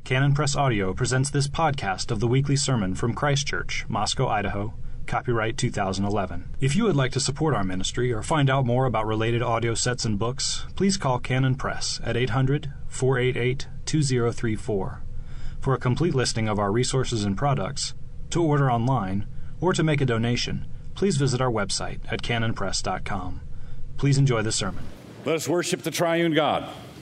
Canon Press Audio presents this podcast of the weekly sermon from Christ Church, Moscow, Idaho, copyright 2011. If you would like to support our ministry or find out more about related audio sets and books, please call Canon Press at 800-488-2034. For a complete listing of our resources and products, to order online, or to make a donation, please visit our website at canonpress.com. Please enjoy the sermon. Let us worship the triune God.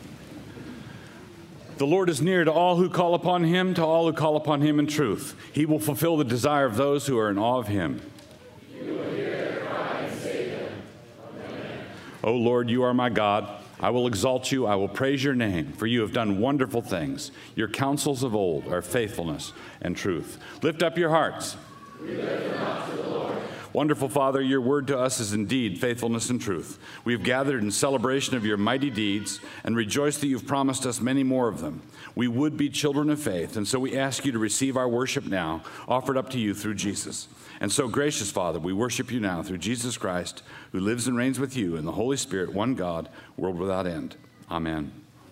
The Lord is near to all who call upon him, to all who call upon him in truth. He will fulfill the desire of those who are in awe of him. You will hear their cry and save them. Amen. O Lord, you are my God. I will exalt you. I will praise your name, for you have done wonderful things. Your counsels of old are faithfulness and truth. Lift up your hearts. We lift them up to the Lord. Wonderful Father, your word to us is indeed faithfulness and truth. We have gathered in celebration of your mighty deeds and rejoice that you've promised us many more of them. We would be children of faith, and so we ask you to receive our worship now, offered up to you through Jesus. And so, gracious Father, we worship you now through Jesus Christ, who lives and reigns with you in the Holy Spirit, one God, world without end. Amen.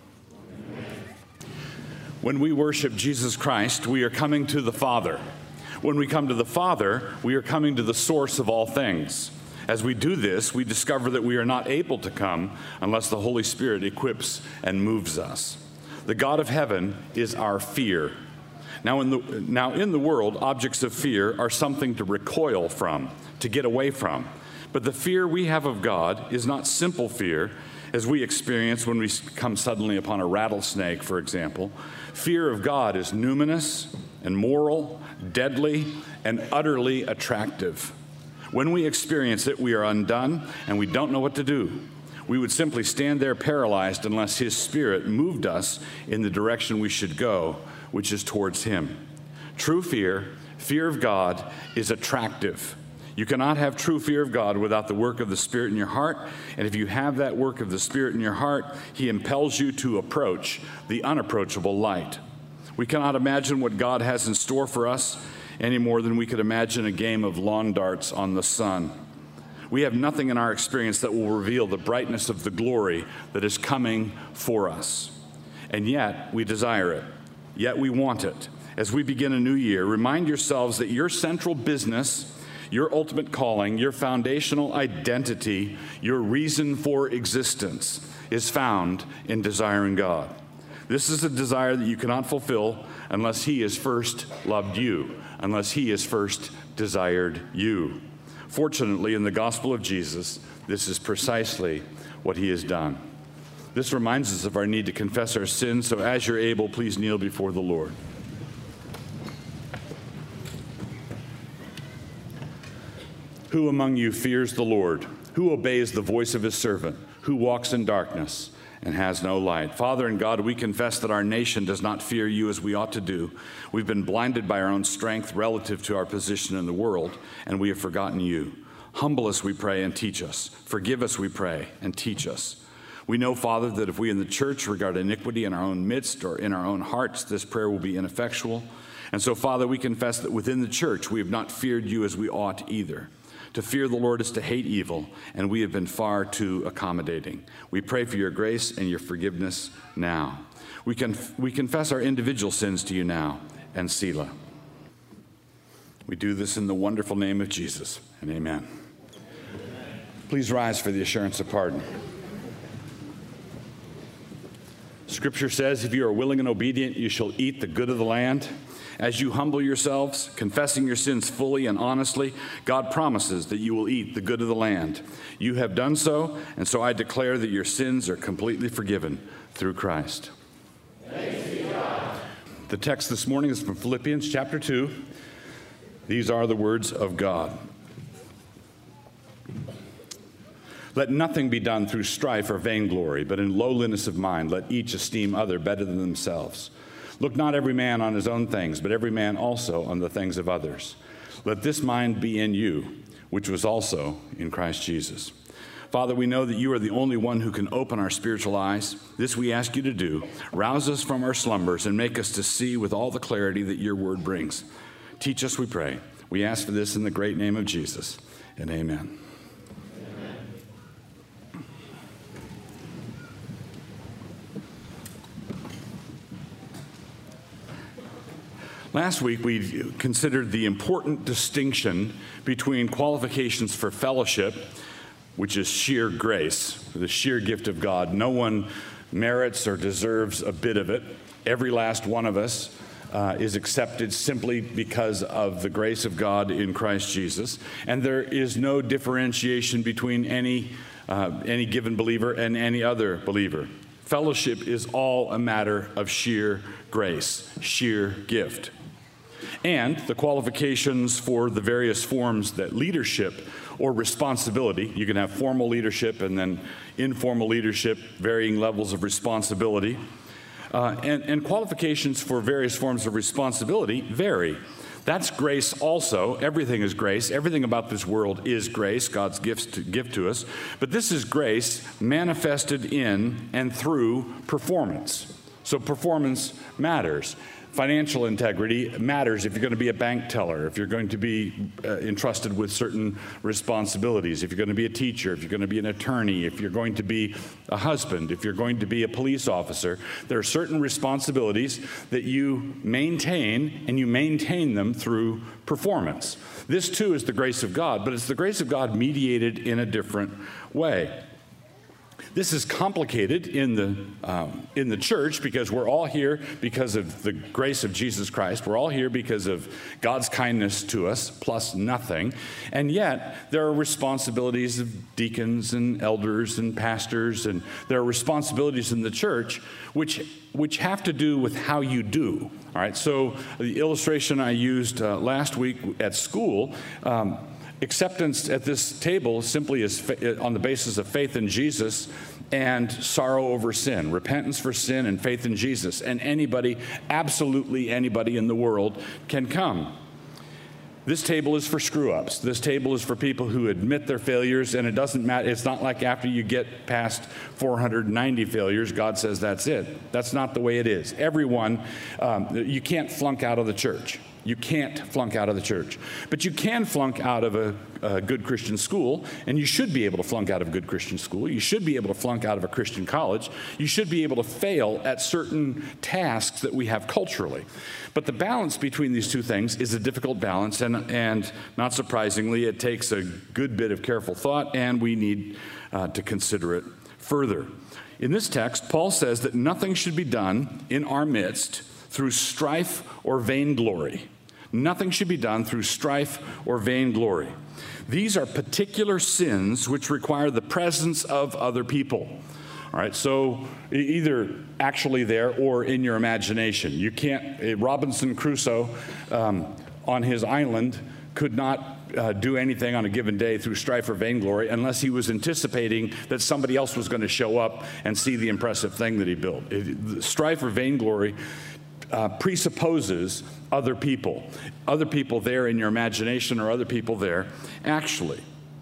When we worship Jesus Christ, we are coming to the Father. When we come to the Father, we are coming to the source of all things. As we do this, we discover that we are not able to come unless the Holy Spirit equips and moves us. The God of heaven is our fear. Now in the world, objects of fear are something to recoil from, to get away from. But the fear we have of God is not simple fear, as we experience when we come suddenly upon a rattlesnake, for example. Fear of God is numinous and moral, deadly, and utterly attractive. When we experience it, we are undone, and we don't know what to do. We would simply stand there paralyzed unless his Spirit moved us in the direction we should go, which is towards him. True fear, fear of God, is attractive. You cannot have true fear of God without the work of the Spirit in your heart, and if you have that work of the Spirit in your heart, he impels you to approach the unapproachable light. We cannot imagine what God has in store for us any more than we could imagine a game of lawn darts on the sun. We have nothing in our experience that will reveal the brightness of the glory that is coming for us. And yet, we desire it. Yet we want it. As we begin a new year, remind yourselves that your central business, your ultimate calling, your foundational identity, your reason for existence is found in desiring God. This is a desire that you cannot fulfill unless he has first loved you, unless he has first desired you. Fortunately, in the gospel of Jesus, this is precisely what he has done. This reminds us of our need to confess our sins, so as you're able, please kneel before the Lord. Who among you fears the Lord? Who obeys the voice of his servant? Who walks in darkness and has no light? Father and God, we confess that our nation does not fear you as we ought to do. We've been blinded by our own strength relative to our position in the world, and we have forgotten you. Humble us, we pray, and teach us. Forgive us, we pray, and teach us. We know, Father, that if we in the church regard iniquity in our own midst or in our own hearts, this prayer will be ineffectual. And so, Father, we confess that within the church we have not feared you as we ought either. To fear the Lord is to hate evil, and we have been far too accommodating. We pray for your grace and your forgiveness now. We confess our individual sins to you now, and Selah. We do this in the wonderful name of Jesus, and amen. Please rise for the assurance of pardon. Scripture says, if you are willing and obedient, you shall eat the good of the land. As you humble yourselves, confessing your sins fully and honestly, God promises that you will eat the good of the land. You have done so, and so I declare that your sins are completely forgiven through Christ. Thanks be to God. The text this morning is from Philippians chapter 2. These are the words of God. Let nothing be done through strife or vainglory, but in lowliness of mind, let each esteem other better than themselves. Look not every man on his own things, but every man also on the things of others. Let this mind be in you, which was also in Christ Jesus. Father, we know that you are the only one who can open our spiritual eyes. This we ask you to do. Rouse us from our slumbers and make us to see with all the clarity that your word brings. Teach us, we pray. We ask for this in the great name of Jesus, and amen. Last week, we considered the important distinction between qualifications for fellowship, which is sheer grace, the sheer gift of God. No one merits or deserves a bit of it. Every last one of us is accepted simply because of the grace of God in Christ Jesus. And there is no differentiation between any given believer and any other believer. Fellowship is all a matter of sheer grace, sheer gift. And the qualifications for the various forms that leadership or responsibility, you can have formal leadership and then informal leadership, varying levels of responsibility, and qualifications for various forms of responsibility vary. That's grace also. Everything is grace. Everything about this world is grace, God's gift to us. But this is grace manifested in and through performance. So performance matters. Financial integrity matters if you're going to be a bank teller, if you're going to be entrusted with certain responsibilities, if you're going to be a teacher, if you're going to be an attorney, if you're going to be a husband, if you're going to be a police officer. There are certain responsibilities that you maintain, and you maintain them through performance. This too is the grace of God, but it's the grace of God mediated in a different way. This is complicated in the church because we're all here because of the grace of Jesus Christ. We're all here because of God's kindness to us, plus nothing. And yet, there are responsibilities of deacons and elders and pastors, and there are responsibilities in the church which have to do with how you do. All right, so the illustration I used last week at school, acceptance at this table simply is on the basis of faith in Jesus and sorrow over sin, repentance for sin and faith in Jesus. And anybody, absolutely anybody in the world can come. This table is for screw-ups. This table is for people who admit their failures, and it doesn't matter. It's not like after you get past 490 failures, God says that's it. That's not the way it is. Everyone, you can't flunk out of the church. You can't flunk out of the church. But you can flunk out of a good Christian school, and you should be able to flunk out of a good Christian school. You should be able to flunk out of a Christian college. You should be able to fail at certain tasks that we have culturally. But the balance between these two things is a difficult balance, and not surprisingly, it takes a good bit of careful thought, and we need to consider it further. In this text, Paul says that nothing should be done in our midst through strife or vainglory. Nothing should be done through strife or vainglory. These are particular sins which require the presence of other people. All right, so either actually there or in your imagination. You can't, Robinson Crusoe on his island could not do anything on a given day through strife or vainglory unless he was anticipating that somebody else was going to show up and see the impressive thing that he built. Strife or vainglory presupposes other people there in your imagination or other people there actually.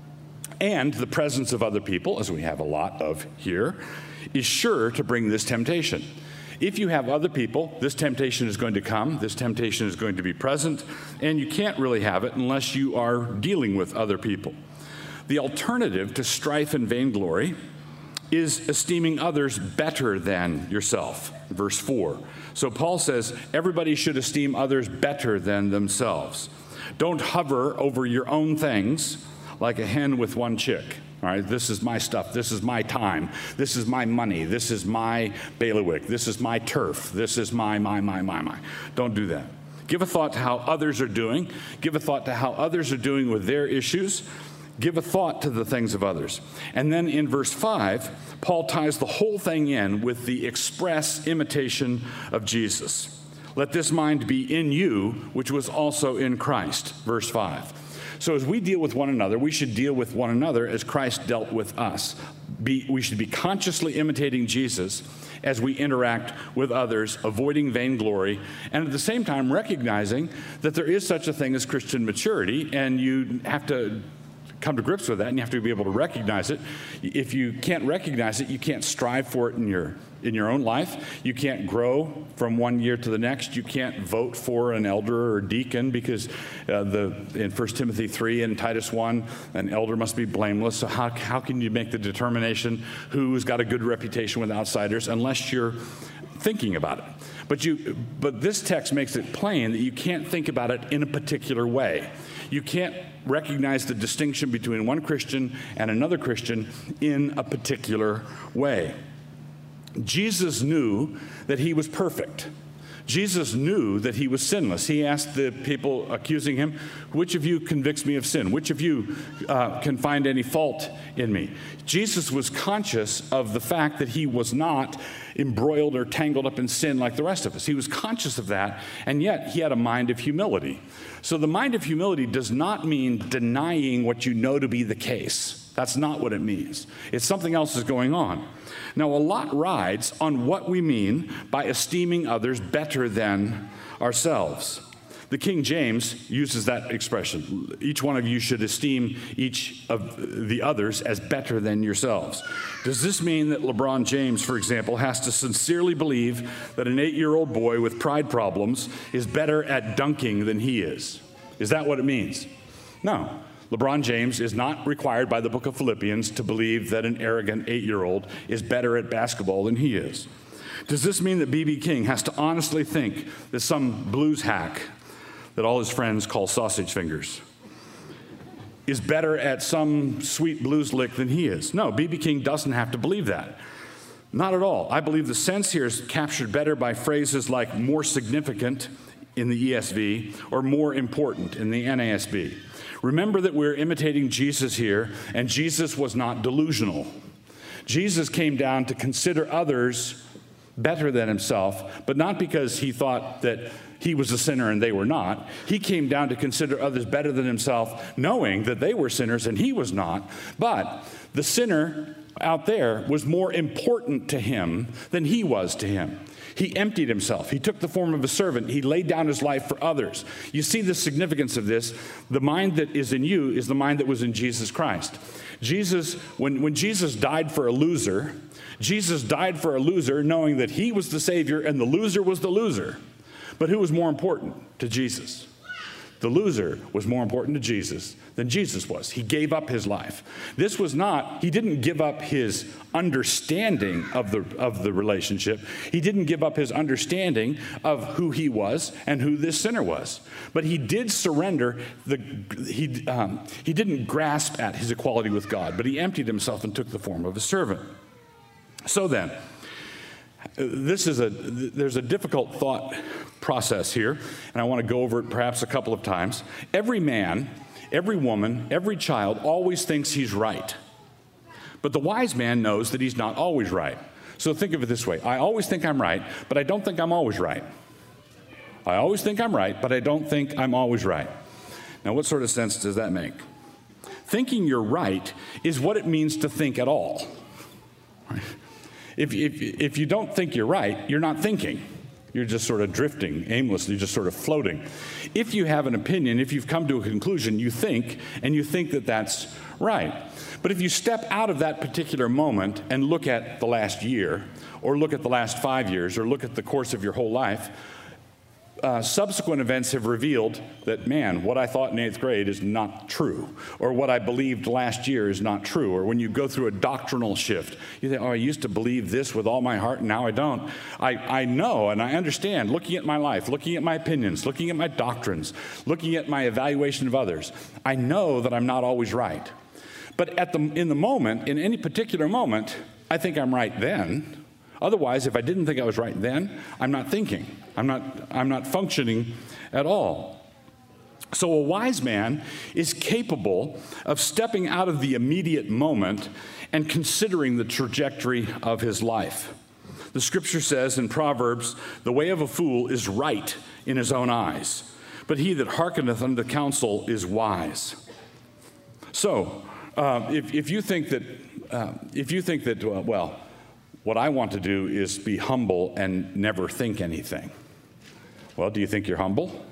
And the presence of other people, as we have a lot of here, is sure to bring this temptation. If you have other people, this temptation is going to come, this temptation is going to be present, and you can't really have it unless you are dealing with other people. The alternative to strife and vainglory is esteeming others better than yourself. Verse 4. So Paul says, everybody should esteem others better than themselves. Don't hover over your own things like a hen with one chick. All right, this is my stuff. This is my time. This is my money. This is my bailiwick. This is my turf. This is my. Don't do that. Give a thought to how others are doing. Give a thought to how others are doing with their issues. Give a thought to the things of others. And then in verse 5, Paul ties the whole thing in with the express imitation of Jesus. Let this mind be in you, which was also in Christ. Verse 5. So as we deal with one another, we should deal with one another as Christ dealt with us. We should be consciously imitating Jesus as we interact with others, avoiding vainglory, and at the same time recognizing that there is such a thing as Christian maturity, and you have to come to grips with that, and you have to be able to recognize it. If you can't recognize it, you can't strive for it in your own life. You can't grow from one year to the next. You can't vote for an elder or deacon because in 1 Timothy 3 and Titus 1, an elder must be blameless. So how can you make the determination who's got a good reputation with outsiders unless you're thinking about it? But this text makes it plain that you can't think about it in a particular way. You can't recognize the distinction between one Christian and another Christian in a particular way. Jesus knew that he was perfect. Jesus knew that he was sinless. He asked the people accusing him, which of you convicts me of sin? Which of you can find any fault in me? Jesus was conscious of the fact that he was not embroiled or tangled up in sin like the rest of us. He was conscious of that, and yet he had a mind of humility. So the mind of humility does not mean denying what you know to be the case. That's not what it means. It's something else is going on. Now, a lot rides on what we mean by esteeming others better than ourselves. The King James uses that expression. Each one of you should esteem each of the others as better than yourselves. Does this mean that LeBron James, for example, has to sincerely believe that an 8-year-old boy with pride problems is better at dunking than he is? Is that what it means? No. LeBron James is not required by the book of Philippians to believe that an arrogant 8-year-old is better at basketball than he is. Does this mean that B.B. King has to honestly think that some blues hack that all his friends call sausage fingers is better at some sweet blues lick than he is? No, B.B. King doesn't have to believe that. Not at all. I believe the sense here is captured better by phrases like more significant in the ESV or more important in the NASB. Remember that we're imitating Jesus here, and Jesus was not delusional. Jesus came down to consider others better than himself, but not because he thought that he was a sinner and they were not. He came down to consider others better than himself, knowing that they were sinners and he was not. But the sinner out there was more important to him than he was to him. He emptied himself. He took the form of a servant. He laid down his life for others. You see the significance of this. The mind that is in you is the mind that was in Jesus Christ. Jesus, when Jesus died for a loser, Jesus died for a loser knowing that he was the Savior and the loser was the loser. But who was more important to Jesus? The loser was more important to Jesus than Jesus was. He gave up his life. This was not, he didn't give up his understanding of the relationship. He didn't give up his understanding of who he was and who this sinner was. But he did surrender, he didn't grasp at his equality with God, but he emptied himself and took the form of a servant. So then, there's a difficult thought process here, and I want to go over it perhaps a couple of times. Every man, every woman, every child always thinks he's right. But the wise man knows that he's not always right. So think of it this way. I always think I'm right, but I don't think I'm always right. I always think I'm right, but I don't think I'm always right. Now, what sort of sense does that make? Thinking you're right is what it means to think at all. Right? If you don't think you're right, you're not thinking. You're just sort of drifting aimlessly, just sort of floating. If you have an opinion, if you've come to a conclusion, you think, and you think that that's right. But if you step out of that particular moment and look at the last year, or look at the last 5 years, or look at the course of your whole life, subsequent events have revealed that, man, what I thought in 8th grade is not true, or what I believed last year is not true, or when you go through a doctrinal shift, you think, oh, I used to believe this with all my heart, and now I don't. I know and I understand, looking at my life, looking at my opinions, looking at my doctrines, looking at my evaluation of others, I know that I'm not always right. But in the moment, in any particular moment, I think I'm right then. Otherwise, if I didn't think I was right then, I'm not thinking. I'm not functioning at all. So a wise man is capable of stepping out of the immediate moment and considering the trajectory of his life. The scripture says in Proverbs, the way of a fool is right in his own eyes, but he that hearkeneth unto counsel is wise. So, if you think that, well, what I want to do is be humble and never think anything. Well, do you think you're humble?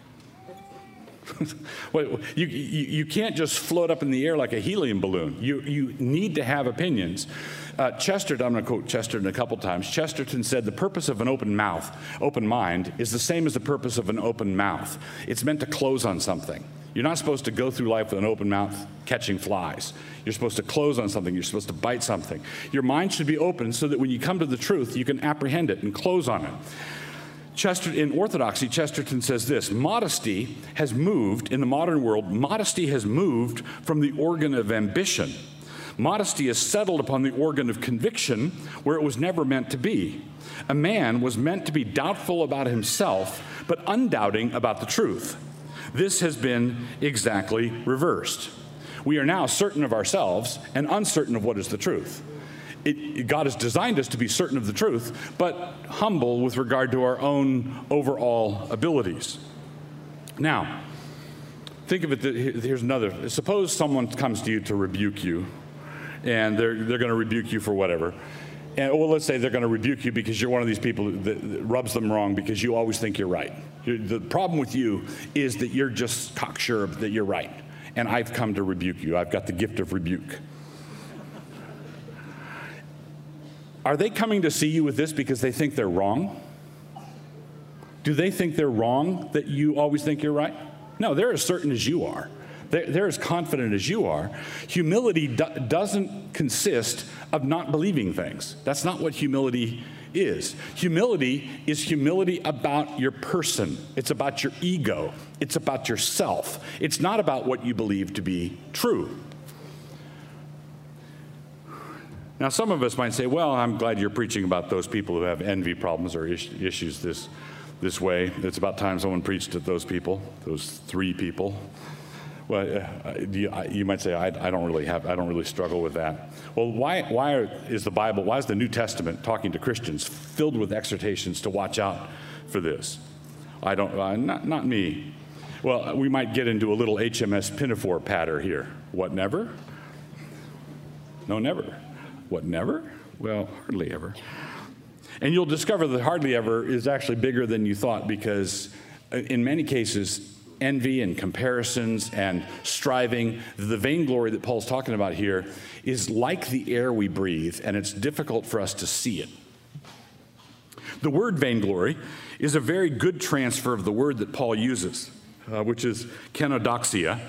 Well, you can't just float up in the air like a helium balloon. You need to have opinions. Chesterton, I'm going to quote Chesterton a couple times. Chesterton said, the purpose of an open mind, is the same as the purpose of an open mouth. It's meant to close on something. You're not supposed to go through life with an open mouth catching flies. You're supposed to close on something. You're supposed to bite something. Your mind should be open so that when you come to the truth, you can apprehend it and close on it. in Orthodoxy, Chesterton says this: modesty has moved, in the modern world, modesty has moved from the organ of ambition. Modesty is settled upon the organ of conviction, where it was never meant to be. A man was meant to be doubtful about himself, but undoubting about the truth. This has been exactly reversed. We are now certain of ourselves and uncertain of what is the truth. God has designed us to be certain of the truth, but humble with regard to our own overall abilities. Now, think of it, here's another. Suppose someone comes to you to rebuke you, and they're going to rebuke you for whatever. And, well, let's say they're going to rebuke you because you're one of these people that rubs them wrong because you always think you're right. The problem with you is that you're just cocksure that you're right, and I've come to rebuke you. I've got the gift of rebuke. Are they coming to see you with this because they think they're wrong? Do they think they're wrong that you always think you're right? No, they're as certain as you are. They're as confident as you are. Humility doesn't consist of not believing things. That's not what humility is. Humility is humility about your person. It's about your ego. It's about yourself. It's not about what you believe to be true. Now, some of us might say, well, I'm glad you're preaching about those people who have envy problems or issues this way. It's about time someone preached to those people, those three people. Well, you might say, I don't really struggle with that. Well, why is the New Testament talking to Christians filled with exhortations to watch out for this? Not me. Well, we might get into a little HMS Pinafore patter here. What, never? No, never. What, never? Well, hardly ever. And you'll discover that hardly ever is actually bigger than you thought, because in many cases, envy and comparisons and striving, the vainglory that Paul's talking about here, is like the air we breathe, and it's difficult for us to see it. The word vainglory is a very good transfer of the word that Paul uses, which is kenodoxia.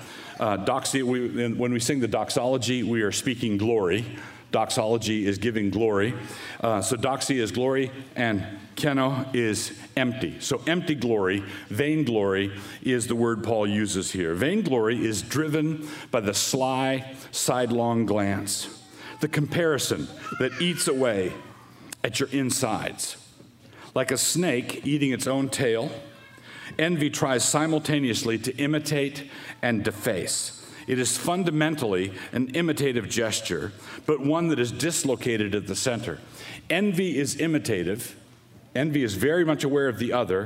When we sing the doxology, we are speaking glory. Doxology is giving glory. So doxia is glory, and keno is empty. So empty glory, vainglory, is the word Paul uses here. Vainglory is driven by the sly, sidelong glance, the comparison that eats away at your insides. Like a snake eating its own tail, envy tries simultaneously to imitate and deface. It is fundamentally an imitative gesture, but one that is dislocated at the center. Envy is imitative. Envy is very much aware of the other,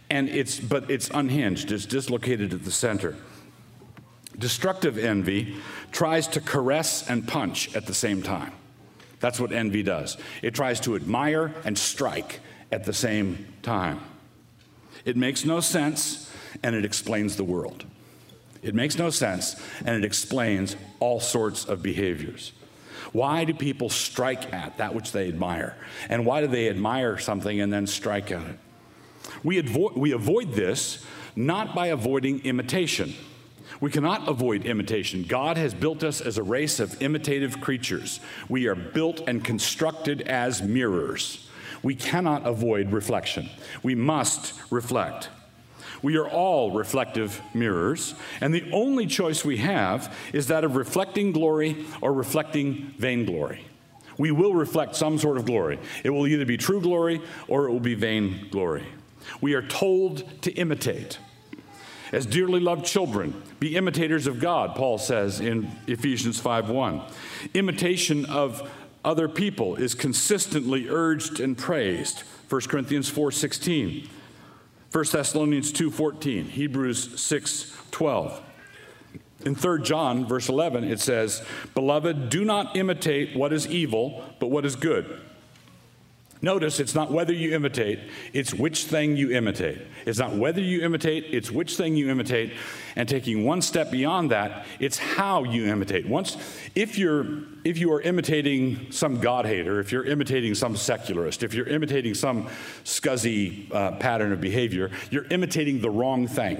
but it's unhinged. It's dislocated at the center. Destructive envy tries to caress and punch at the same time. That's what envy does. It tries to admire and strike at the same time. It makes no sense, and it explains the world. It makes no sense, and it explains all sorts of behaviors. Why do people strike at that which they admire? And why do they admire something and then strike at it? We avoid this not by avoiding imitation. We cannot avoid imitation. God has built us as a race of imitative creatures. We are built and constructed as mirrors. We cannot avoid reflection. We must reflect. We are all reflective mirrors, and the only choice we have is that of reflecting glory or reflecting vainglory. We will reflect some sort of glory. It will either be true glory or it will be vain glory. We are told to imitate. As dearly loved children, be imitators of God, Paul says in Ephesians 5:1. Imitation of other people is consistently urged and praised, 1 Corinthians 4:16. 1 Thessalonians 2:14, Hebrews 6:12. In 3 John, verse 11, it says, "Beloved, do not imitate what is evil, but what is good." Notice it's not whether you imitate, it's which thing you imitate. It's not whether you imitate, it's which thing you imitate. And taking one step beyond that, it's how you imitate. If you are imitating some God hater, if you're imitating some secularist, if you're imitating some scuzzy pattern of behavior, you're imitating the wrong thing.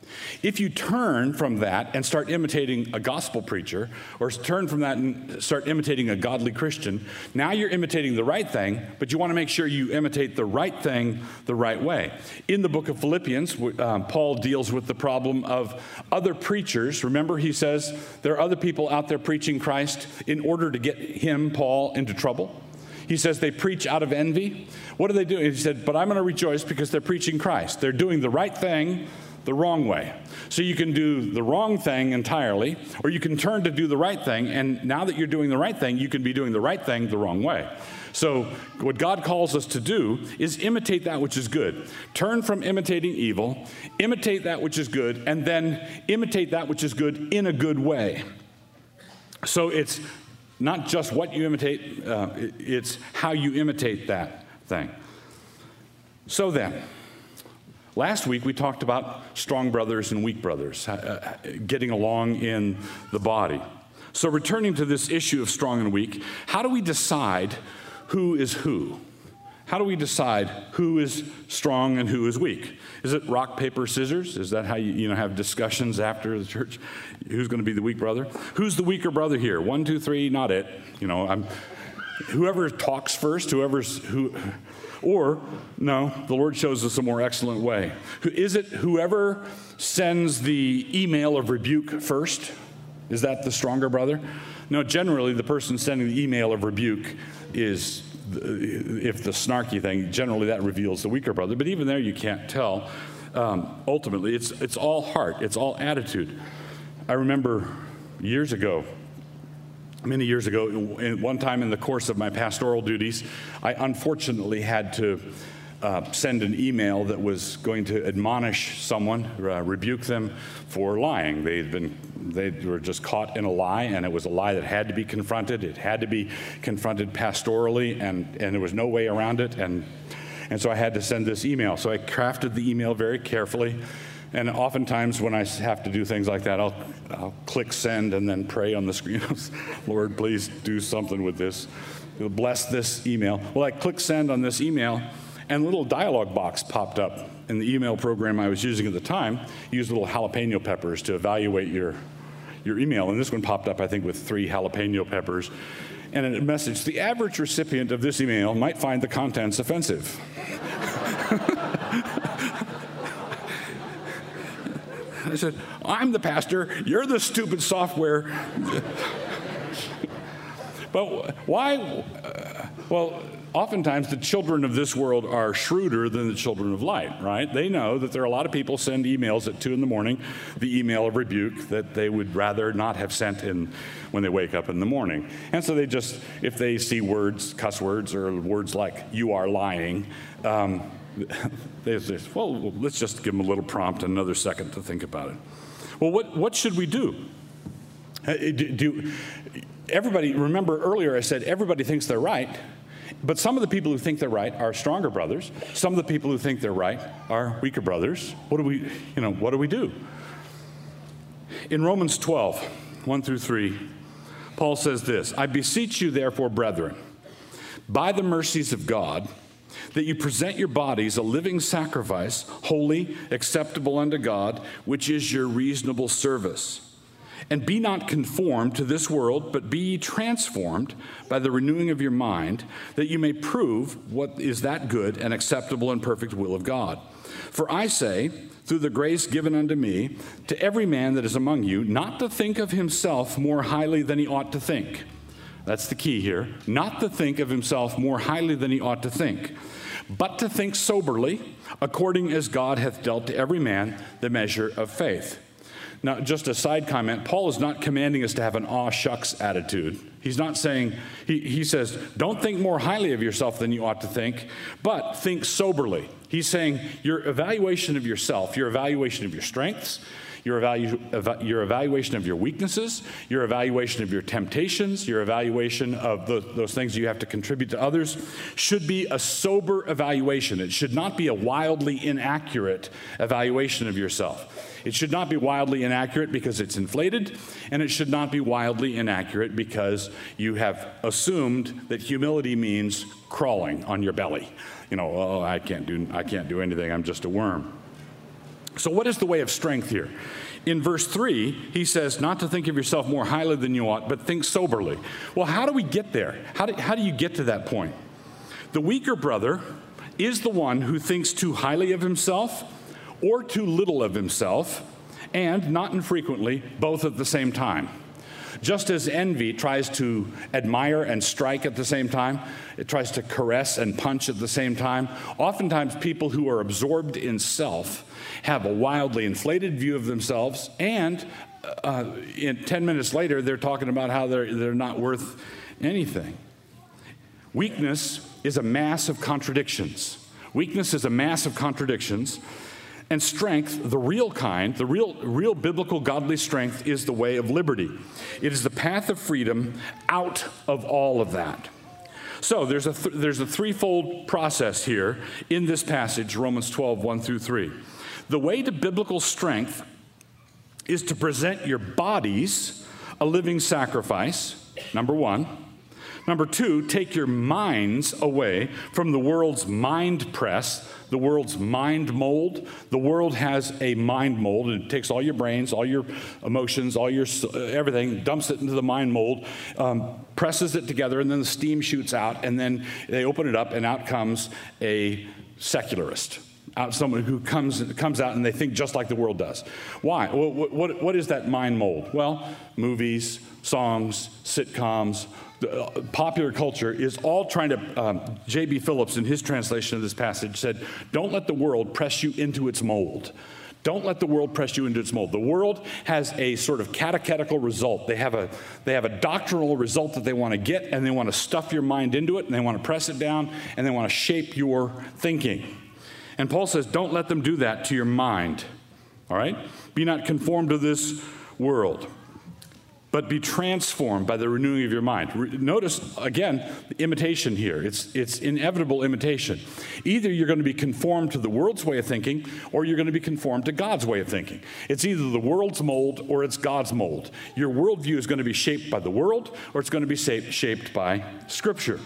If you turn from that and start imitating a gospel preacher, or turn from that and start imitating a godly Christian, now you're imitating the right thing, but you want to make sure you imitate the right thing the right way. In the book of Philippians, Paul deals with the problem of other preachers. Remember, he says there are other people out there preaching Christ in order to get him, Paul, into trouble. He says they preach out of envy. What are they doing? He said, but I'm going to rejoice because they're preaching Christ. They're doing the right thing the wrong way. So you can do the wrong thing entirely, or you can turn to do the right thing, and now that you're doing the right thing, you can be doing the right thing the wrong way. So what God calls us to do is imitate that which is good. Turn from imitating evil, imitate that which is good, and then imitate that which is good in a good way. So it's not just what you imitate, it's how you imitate that thing. So then, last week we talked about strong brothers and weak brothers, getting along in the body. So returning to this issue of strong and weak, how do we decide who is who? How do we decide who is strong and who is weak? Is it rock, paper, scissors? Is that how you have discussions after the church? Who's going to be the weak brother? Who's the weaker brother here? 1, 2, 3, not it. Whoever talks first, or no, the Lord shows us a more excellent way. Is it whoever sends the email of rebuke first? Is that the stronger brother? No, generally the person sending the email of rebuke is, if the snarky thing, generally that reveals the weaker brother. But even there you can't tell. Ultimately, it's all heart. It's all attitude. I remember many years ago, one time in the course of my pastoral duties, I unfortunately had to send an email that was going to admonish someone, rebuke them for lying. They were just caught in a lie, and it was a lie that had to be confronted. It had to be confronted pastorally, and there was no way around it. And so I had to send this email. So I crafted the email very carefully. And oftentimes when I have to do things like that, I'll click send and then pray on the screen. Lord, please do something with this. Bless this email. Well, I clicked send on this email, and a little dialog box popped up in the email program I was using at the time. You use little jalapeno peppers to evaluate your email. And this one popped up, I think, with 3 jalapeno peppers. And a message, the average recipient of this email might find the contents offensive. I said, I'm the pastor, you're the stupid software. But why? Well, oftentimes the children of this world are shrewder than the children of light, right? They know that there are a lot of people send emails at 2 in the morning, the email of rebuke that they would rather not have sent in when they wake up in the morning. And so they just, if they see words, cuss words, or words like, you are lying, they say, well, let's just give them a little prompt and another second to think about it. Well, what should we do? Everybody, remember earlier I said everybody thinks they're right, but some of the people who think they're right are stronger brothers. Some of the people who think they're right are weaker brothers. What do we do? In Romans 12, 1 through 3, Paul says this, I beseech you therefore, brethren, by the mercies of God, that you present your bodies a living sacrifice, holy, acceptable unto God, which is your reasonable service. And be not conformed to this world, but be ye transformed by the renewing of your mind, that you may prove what is that good and acceptable and perfect will of God. For I say, through the grace given unto me, to every man that is among you, not to think of himself more highly than he ought to think. That's the key here. Not to think of himself more highly than he ought to think, but to think soberly, according as God hath dealt to every man the measure of faith. Now, just a side comment, Paul is not commanding us to have an aw shucks attitude. He's not saying, he says, don't think more highly of yourself than you ought to think, but think soberly. He's saying your evaluation of yourself, your evaluation of your strengths, your evaluation of your weaknesses, your evaluation of your temptations, your evaluation of those things you have to contribute to others should be a sober evaluation. It should not be a wildly inaccurate evaluation of yourself. It should not be wildly inaccurate because it's inflated, and it should not be wildly inaccurate because you have assumed that humility means crawling on your belly. I can't do anything, I'm just a worm. So what is the way of strength here? In verse 3, he says, not to think of yourself more highly than you ought, but think soberly. Well, how do we get there? How do you get to that point? The weaker brother is the one who thinks too highly of himself or too little of himself, and not infrequently, both at the same time. Just as envy tries to admire and strike at the same time, it tries to caress and punch at the same time, oftentimes people who are absorbed in self have a wildly inflated view of themselves, and 10 minutes later, they're talking about how they're not worth anything. Weakness is a mass of contradictions. Weakness is a mass of contradictions. And strength, the real kind, the real biblical godly strength, is the way of liberty. It is the path of freedom out of all of that. So there's a threefold process here in this passage, Romans 12, 1 through 3. The way to biblical strength is to present your bodies a living sacrifice, number one. Number two, take your minds away from the world's mind press, the world's mind mold. The world has a mind mold, and it takes all your brains, all your emotions, all your everything, dumps it into the mind mold, presses it together, and then the steam shoots out, and then they open it up, and out comes a secularist. Out someone who comes out and they think just like the world does. Why? What is that mind mold? Well, movies, songs, sitcoms, popular culture is all trying to, J.B. Phillips in his translation of this passage said, don't let the world press you into its mold. Don't let the world press you into its mold. The world has a sort of catechetical result. They have a doctrinal result that they want to get, and they want to stuff your mind into it, and they want to press it down, and they want to shape your thinking. And Paul says, don't let them do that to your mind, all right? Be not conformed to this world, but be transformed by the renewing of your mind. Notice, again, the imitation here. It's inevitable imitation. Either you're going to be conformed to the world's way of thinking, or you're going to be conformed to God's way of thinking. It's either the world's mold or it's God's mold. Your worldview is going to be shaped by the world, or it's going to be shaped by Scripture.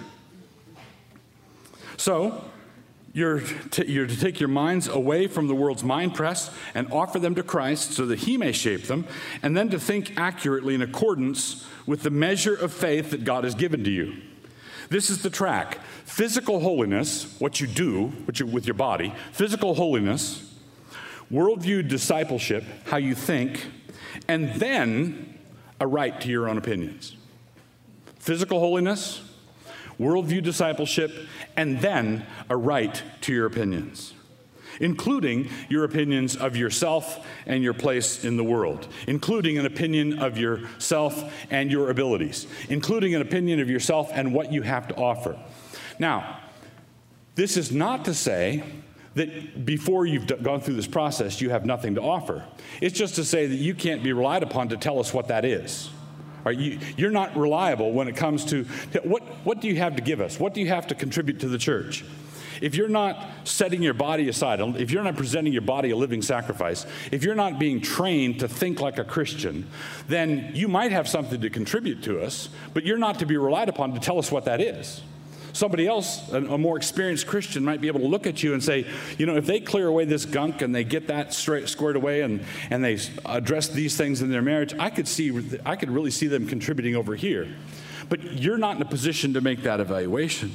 So, you're to take your minds away from the world's mind press and offer them to Christ so that he may shape them, and then to think accurately in accordance with the measure of faith that God has given to you. This is the track. Physical holiness, what you do with your body, physical holiness, worldview discipleship, how you think, and then a right to your own opinions. Physical holiness, worldview discipleship, and then a right to your opinions, including your opinions of yourself and your place in the world, including an opinion of yourself and your abilities, including an opinion of yourself and what you have to offer. Now, this is not to say that before you've gone through this process, you have nothing to offer. It's just to say that you can't be relied upon to tell us what that is. All right, you're not reliable when it comes to what do you have to give us? What do you have to contribute to the church? If you're not setting your body aside, if you're not presenting your body a living sacrifice, if you're not being trained to think like a Christian, then you might have something to contribute to us, but you're not to be relied upon to tell us what that is. Somebody else, a more experienced Christian, might be able to look at you and say, you know, if they clear away this gunk and they get that squared away and they address these things in their marriage, I could really see them contributing over here. But you're not in a position to make that evaluation.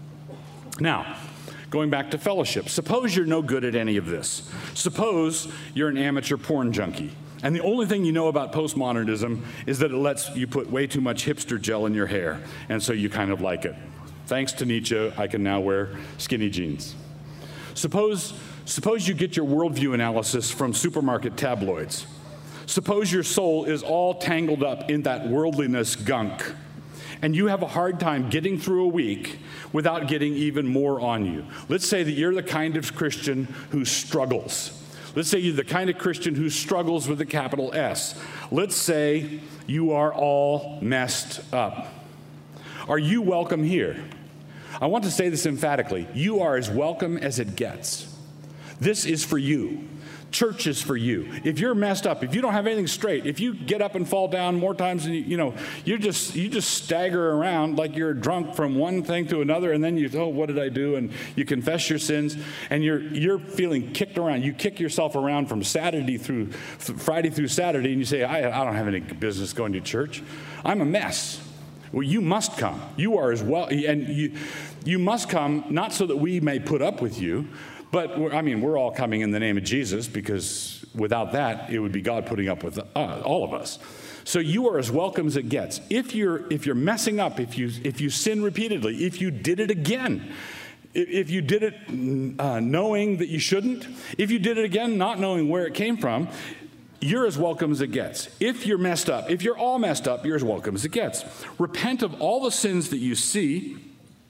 Now, going back to fellowship, suppose you're no good at any of this. Suppose you're an amateur porn junkie, and the only thing you know about postmodernism is that it lets you put way too much hipster gel in your hair, and so you kind of like it. Thanks to Nietzsche, I can now wear skinny jeans. Suppose you get your worldview analysis from supermarket tabloids. Suppose your soul is all tangled up in that worldliness gunk, and you have a hard time getting through a week without getting even more on you. Let's say that you're the kind of Christian who struggles. Let's say you're the kind of Christian who struggles with a capital S. Let's say you are all messed up. Are you welcome here? I want to say this emphatically. You are as welcome as it gets. This is for you. Church is for you. If you're messed up, if you don't have anything straight, if you get up and fall down more times than you just stagger around like you're drunk from one thing to another, and then what did I do? And you confess your sins, and you're feeling kicked around. You kick yourself around from Friday through Saturday, and you say, I don't have any business going to church. I'm a mess. Well, you must come. You are as well, and you must come not so that we may put up with you, but we're all coming in the name of Jesus, because without that, it would be God putting up with all of us. So you are as welcome as it gets. If you're messing up, if you sin repeatedly, if you did it again, if you did it knowing that you shouldn't, if you did it again not knowing where it came from, you're as welcome as it gets. If you're messed up, if you're all messed up, you're as welcome as it gets. Repent of all the sins that you see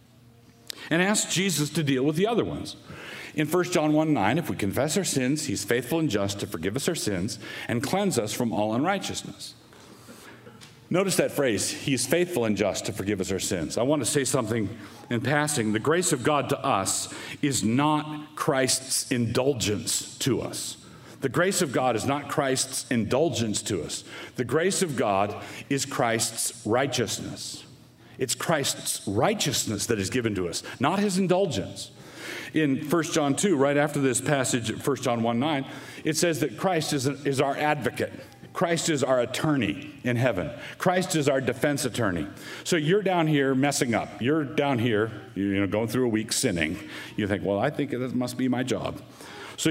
and ask Jesus to deal with the other ones. In 1 John 1:9, if we confess our sins, he's faithful and just to forgive us our sins and cleanse us from all unrighteousness. Notice that phrase, he's faithful and just to forgive us our sins. I want to say something in passing. The grace of God to us is not Christ's indulgence to us. The grace of God is not Christ's indulgence to us. The grace of God is Christ's righteousness. It's Christ's righteousness that is given to us, not his indulgence. In 1 John 2, right after this passage, 1 John 1:9, it says that Christ is our advocate. Christ is our attorney in heaven. Christ is our defense attorney. So you're down here messing up. You're down here, going through a week sinning. You think, well, I think that must be my job. So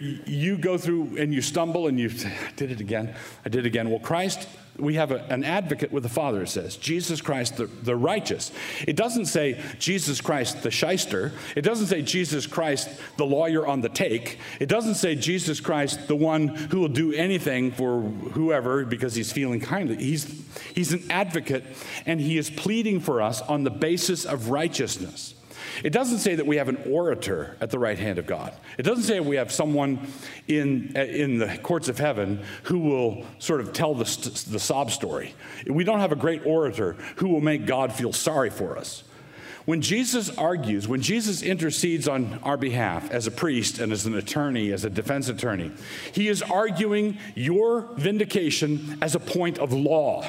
you go through and you stumble and you say, I did it again. Well, Christ, we have an advocate with the Father, it says. Jesus Christ, the righteous. It doesn't say Jesus Christ, the shyster. It doesn't say Jesus Christ, the lawyer on the take. It doesn't say Jesus Christ, the one who will do anything for whoever because he's feeling kindly. He's an advocate, and he is pleading for us on the basis of righteousness. It doesn't say that we have an orator at the right hand of God. It doesn't say we have someone in the courts of heaven who will sort of tell the sob story. We don't have a great orator who will make God feel sorry for us. When Jesus argues, when Jesus intercedes on our behalf as a priest and as an attorney, as a defense attorney, he is arguing your vindication as a point of law.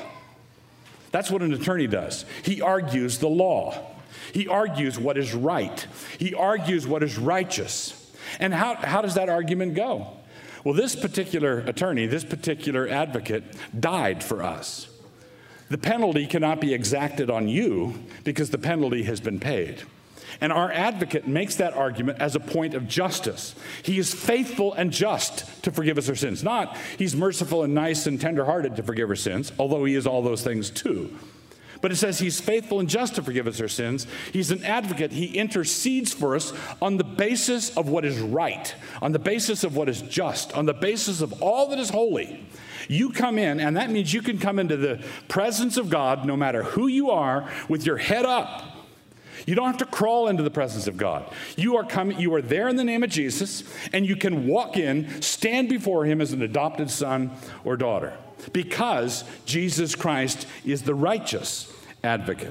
That's what an attorney does. He argues the law. He argues what is right. He argues what is righteous. And how does that argument go? Well, this particular attorney, this particular advocate died for us. The penalty cannot be exacted on you because the penalty has been paid. And our advocate makes that argument as a point of justice. He is faithful and just to forgive us our sins. Not he's merciful and nice and tenderhearted to forgive our sins, although he is all those things too. But it says he's faithful and just to forgive us our sins. He's an advocate. He intercedes for us on the basis of what is right, on the basis of what is just, on the basis of all that is holy. You come in, and that means you can come into the presence of God no matter who you are with your head up. You don't have to crawl into the presence of God. You are there in the name of Jesus, and you can walk in, stand before him as an adopted son or daughter, because Jesus Christ is the righteous advocate.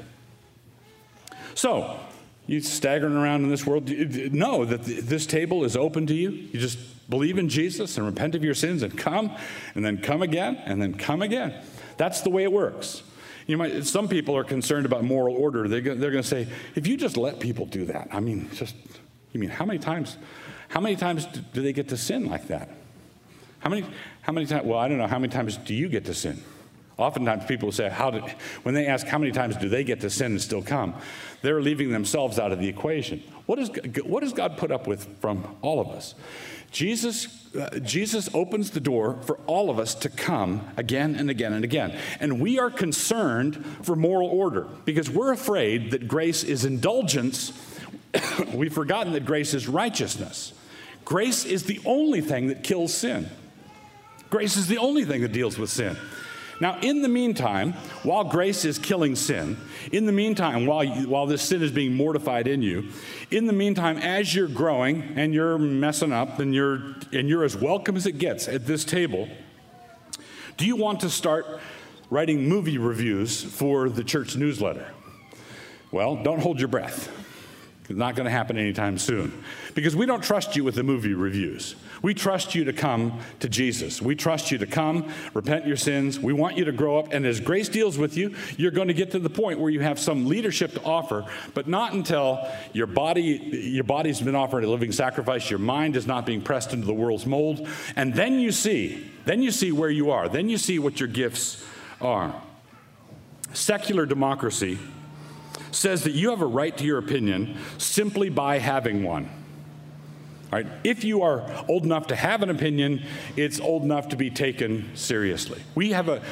So, you staggering around in this world, know that this table is open to you. You just believe in Jesus and repent of your sins and then come again, and then come again. That's the way it works. Some people are concerned about moral order. They're going to say, if you just let people do that, how many times do they get to sin like that? How many times? Well, I don't know. How many times do you get to sin? Oftentimes people say, when they ask how many times do they get to sin and still come, they're leaving themselves out of the equation. What does God put up with from all of us? Jesus opens the door for all of us to come again and again and again. And we are concerned for moral order because we're afraid that grace is indulgence. We've forgotten that grace is righteousness. Grace is the only thing that kills sin. Grace is the only thing that deals with sin. Now, in the meantime, while grace is killing sin, in the meantime, while this sin is being mortified in you, in the meantime, as you're growing and you're messing up and you're as welcome as it gets at this table, do you want to start writing movie reviews for the church newsletter? Well, don't hold your breath. It's not going to happen anytime soon. Because we don't trust you with the movie reviews. We trust you to come to Jesus. We trust you to come, repent your sins. We want you to grow up. And as grace deals with you, you're going to get to the point where you have some leadership to offer, but not until your body's been offered a living sacrifice, your mind is not being pressed into the world's mold. And then you see where you are. Then you see what your gifts are. Secular democracy says that you have a right to your opinion simply by having one. All right? If you are old enough to have an opinion, it's old enough to be taken seriously. I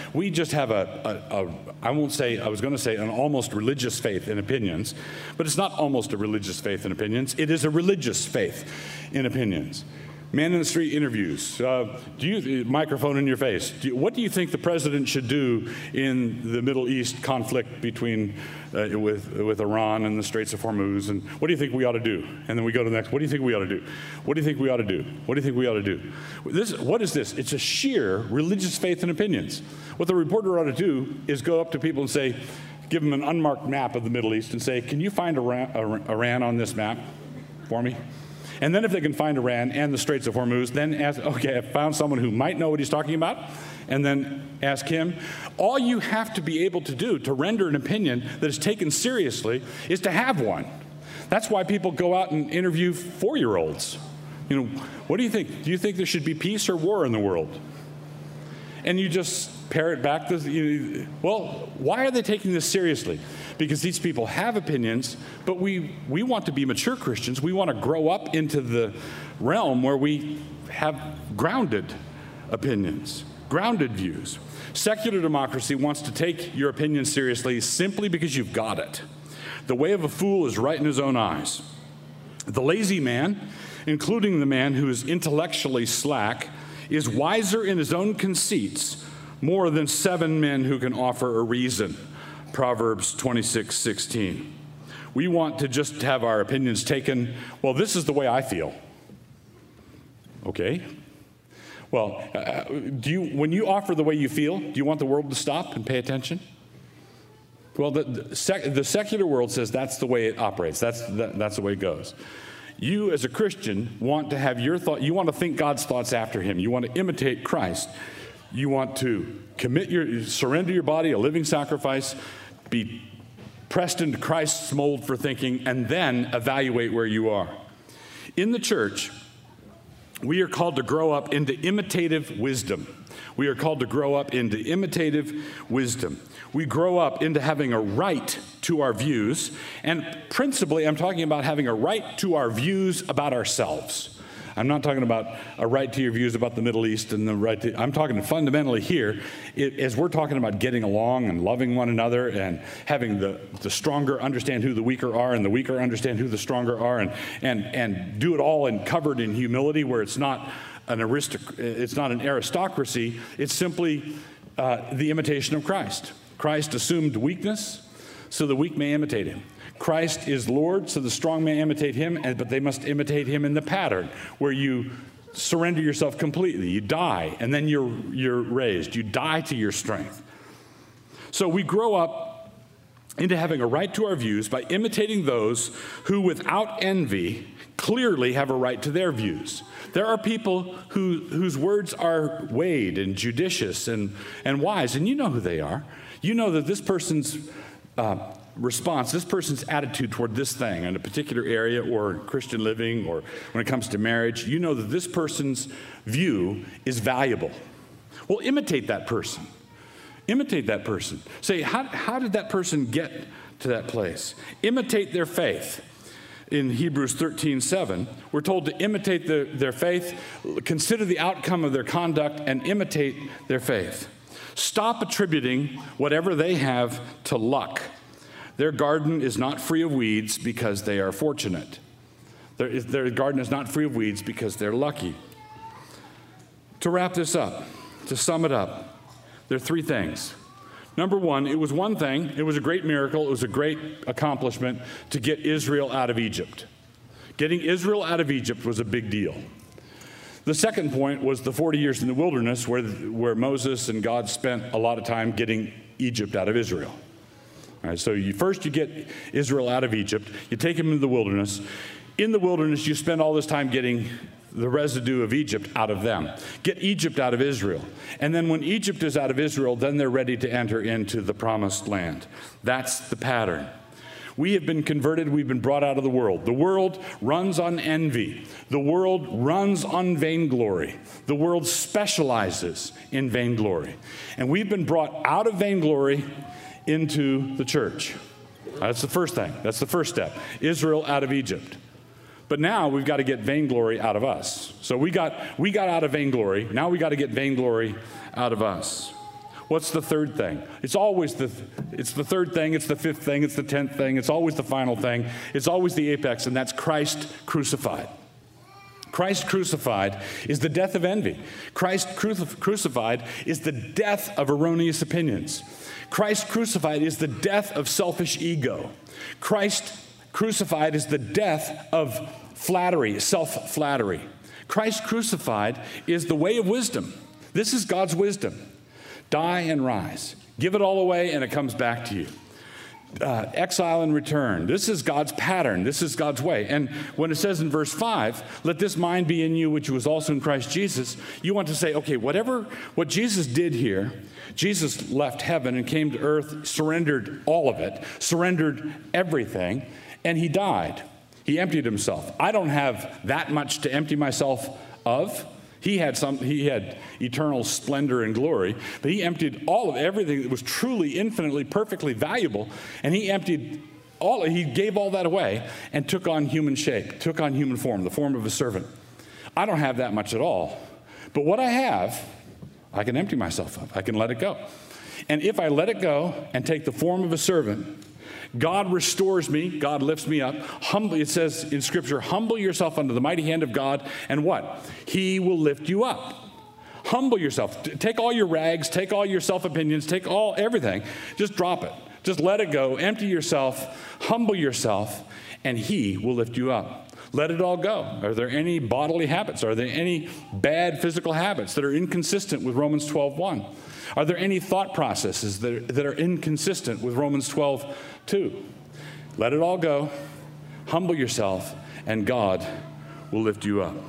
was going to say an almost religious faith in opinions, but it's not almost a religious faith in opinions. It is a religious faith in opinions. Man in the street interviews. Microphone in your face. What do you think the president should do in the Middle East conflict between with Iran and the Straits of Hormuz? And what do you think we ought to do? And then we go to the next. What do you think we ought to do? What do you think we ought to do? What do you think we ought to do? What is this? It's a sheer religious faith and opinions. What the reporter ought to do is go up to people and say, give them an unmarked map of the Middle East and say, can you find Iran on this map for me? And then if they can find Iran and the Straits of Hormuz, then ask, okay, I found someone who might know what he's talking about, and then ask him. All you have to be able to do to render an opinion that is taken seriously is to have one. That's why people go out and interview 4-year-olds. What do you think? Do you think there should be peace or war in the world? And you just parrot back, well, why are they taking this seriously? Because these people have opinions, but we want to be mature Christians. We want to grow up into the realm where we have grounded opinions, grounded views. Secular democracy wants to take your opinion seriously simply because you've got it. The way of a fool is right in his own eyes. The lazy man, including the man who is intellectually slack, is wiser in his own conceits more than 7 men who can offer a reason. Proverbs 26:16. We want to just have our opinions taken, well, this is the way I feel. Okay. Well, when you offer the way you feel, do you want the world to stop and pay attention? Well, the secular world says that's the way it operates. That's the way it goes. You, as a Christian, want to have your thought. You want to think God's thoughts after Him. You want to imitate Christ. You want to surrender your body, a living sacrifice, be pressed into Christ's mold for thinking, and then evaluate where you are. In the church, we are called to grow up into imitative wisdom. We are called to grow up into imitative wisdom. We grow up into having a right to our views, and principally, I'm talking about having a right to our views about ourselves. I'm not talking about a right to your views about the Middle East and the right to, I'm talking fundamentally here, as we're talking about getting along and loving one another and having the stronger understand who the weaker are and the weaker understand who the stronger are and do it all covered in humility where it's not an aristocracy, it's simply the imitation of Christ. Christ assumed weakness so the weak may imitate him. Christ is Lord, so the strong may imitate him, but they must imitate him in the pattern where you surrender yourself completely. You die, and then you're raised. You die to your strength. So we grow up into having a right to our views by imitating those who, without envy, clearly have a right to their views. There are people whose words are weighed and judicious and wise, and you know who they are. You know that this person's response, this person's attitude toward this thing in a particular area or Christian living or when it comes to marriage, you know that this person's view is valuable. Well, imitate that person. Imitate that person. Say, how did that person get to that place? Imitate their faith. In Hebrews 13:7, we're told to imitate their faith, consider the outcome of their conduct, and imitate their faith. Stop attributing whatever they have to luck. Their garden is not free of weeds because they are fortunate. Their garden is not free of weeds because they're lucky. To wrap this up, to sum it up, there are 3 things. Number 1, it was one thing. It was a great miracle. It was a great accomplishment to get Israel out of Egypt. Getting Israel out of Egypt was a big deal. The second point was the 40 years in the wilderness where Moses and God spent a lot of time getting Egypt out of Israel. All right, so first you get Israel out of Egypt. You take them into the wilderness. In the wilderness, you spend all this time getting the residue of Egypt out of them. Get Egypt out of Israel. And then when Egypt is out of Israel, then they're ready to enter into the promised land. That's the pattern. We have been converted. We've been brought out of the world. The world runs on envy. The world runs on vainglory. The world specializes in vainglory. And we've been brought out of vainglory into the church. That's the first thing. That's the first step. Israel out of Egypt. But now we've got to get vainglory out of us. So we got out of vainglory. Now we got to get vainglory out of us. What's the third thing? It's the third thing, it's the fifth thing, it's the 10th thing, it's always the final thing, it's always the apex, and that's Christ crucified. Christ crucified is the death of envy. Christ crucified is the death of erroneous opinions. Christ crucified is the death of selfish ego. Christ crucified is the death of flattery, self-flattery. Christ crucified is the way of wisdom. This is God's wisdom. Die and rise. Give it all away and it comes back to you. Exile and return. This is God's pattern. This is God's way. And when it says in verse 5, let this mind be in you, which was also in Christ Jesus, you want to say, okay, what Jesus did here, Jesus left heaven and came to earth, surrendered all of it, surrendered everything, and he died. He emptied himself. I don't have that much to empty myself of. He had eternal splendor and glory, but he emptied all of everything that was truly, infinitely, perfectly valuable, and he gave all that away and took on human shape, took on human form, the form of a servant. I don't have that much at all, but what I have, I can empty myself of. I can let it go. And if I let it go and take the form of a servant, God restores me, God lifts me up. Humbly, it says in Scripture, humble yourself under the mighty hand of God, and what? He will lift you up. Humble yourself. Take all your rags, take all your self-opinions, take everything. Just drop it. Just let it go. Empty yourself, humble yourself, and he will lift you up. Let it all go. Are there any bodily habits? Are there any bad physical habits that are inconsistent with Romans 12:1? Are there any thought processes that are inconsistent with Romans 12:2? Let it all go, humble yourself, and God will lift you up.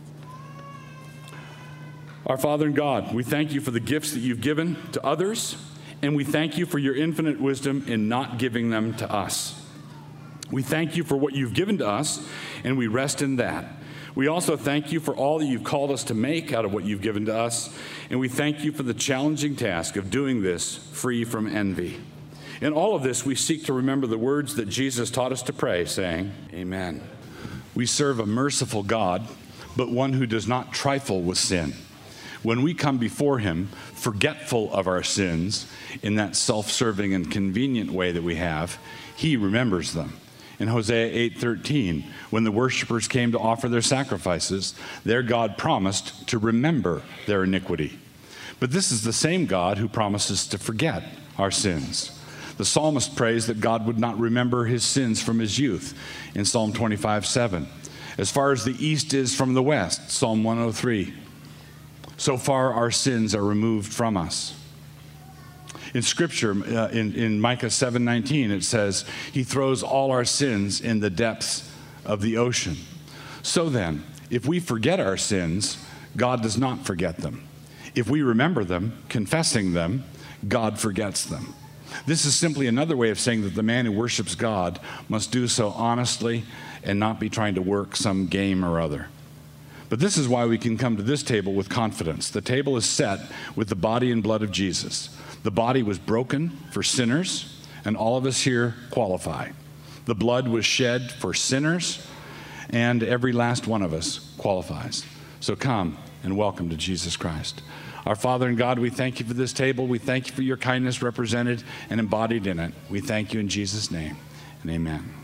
Our Father in God, we thank you for the gifts that you've given to others, and we thank you for your infinite wisdom in not giving them to us. We thank you for what you've given to us, and we rest in that. We also thank you for all that you've called us to make out of what you've given to us, and we thank you for the challenging task of doing this free from envy. In all of this, we seek to remember the words that Jesus taught us to pray, saying, Amen. We serve a merciful God, but one who does not trifle with sin. When we come before him, forgetful of our sins, in that self-serving and convenient way that we have, he remembers them. In Hosea 8:13, when the worshipers came to offer their sacrifices, their God promised to remember their iniquity. But this is the same God who promises to forget our sins. The psalmist prays that God would not remember his sins from his youth in Psalm 25:7. As far as the east is from the west, Psalm 103. So far our sins are removed from us. In Scripture, in Micah 7:19, it says, he throws all our sins in the depths of the ocean. So then, if we forget our sins, God does not forget them. If we remember them, confessing them, God forgets them. This is simply another way of saying that the man who worships God must do so honestly and not be trying to work some game or other. But this is why we can come to this table with confidence. The table is set with the body and blood of Jesus. The body was broken for sinners, and all of us here qualify. The blood was shed for sinners, and every last one of us qualifies. So come and welcome to Jesus Christ. Our Father in God, we thank you for this table. We thank you for your kindness represented and embodied in it. We thank you in Jesus' name, and amen.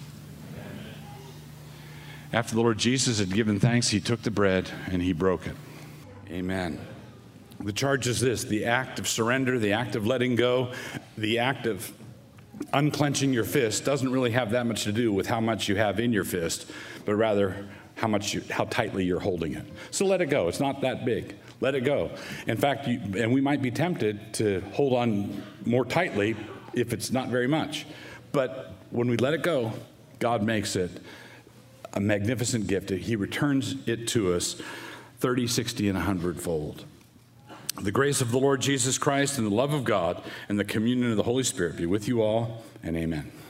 After the Lord Jesus had given thanks, he took the bread and he broke it. Amen. The charge is this: the act of surrender, the act of letting go, the act of unclenching your fist doesn't really have that much to do with how much you have in your fist, but rather how tightly you're holding it. So let it go. It's not that big. Let it go. In fact, and we might be tempted to hold on more tightly if it's not very much. But when we let it go, God makes it a magnificent gift. He returns it to us 30, 60, and 100-fold. The grace of the Lord Jesus Christ and the love of God and the communion of the Holy Spirit be with you all, and amen.